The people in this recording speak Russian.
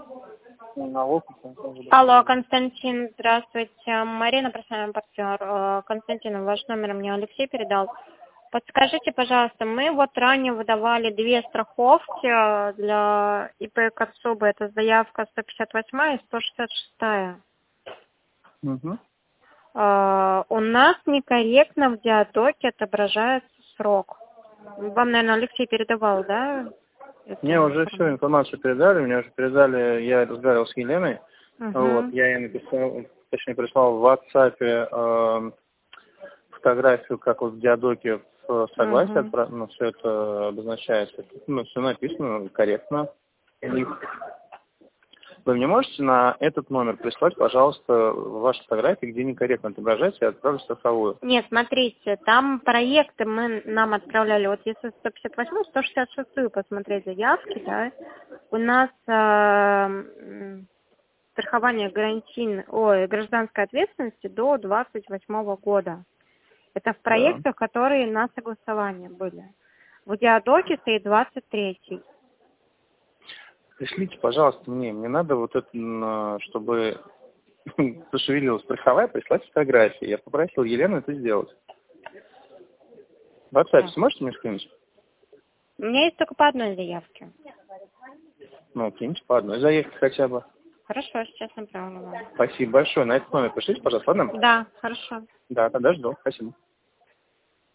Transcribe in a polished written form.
Налог. Алло, Константин, здравствуйте. Марина, профессиональный партнер. Константин, ваш номер мне Алексей передал. Подскажите, пожалуйста, мы вот ранее выдавали 2 страховки для ИП Кацубы. Это заявка 158 и 166. Угу. У нас некорректно в диатоке отображается срок. Вам, наверное, Алексей передавал, да? Мне уже всю информацию передали, я разговаривал с Еленой, вот, я ей написал, точнее прислал в WhatsApp фотографию, как вот в диадоке в согласие, все это обозначается, все написано корректно. Вы мне можете на этот номер прислать, пожалуйста, ваши фотографии, где некорректно отображается, я отправлю страховую. Нет, смотрите, там проекты нам отправляли, вот если 158, 166 посмотреть заявки, да, у нас страхование гражданской ответственности до 28 года. Это в проектах, которые на согласование были. В диадоке стоит 23-й. Пришлите, пожалуйста, мне надо вот это, чтобы пошевелилась страховая, прислать фотографии. Я попросил Елену это сделать. В WhatsApp сможете мне скинуть? У меня есть только по одной заявке. Ну, киньте по одной заявке хотя бы. Хорошо, сейчас направлю вам. Спасибо большое. На этот номер пришлите, пожалуйста, ладно? Да, хорошо. Да, тогда жду. Спасибо.